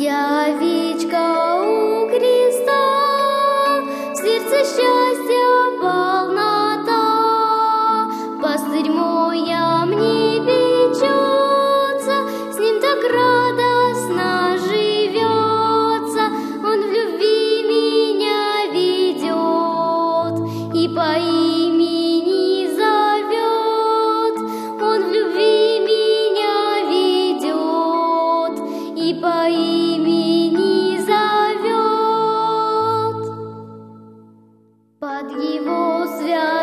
Я овечка у креста, в сердце счастья полнота. Пастырь мой мне печется, с ним так радостно живется. Он в любви меня ведет и по имени зовет. Он в любви меня ведет и по имени зовет. Под его святым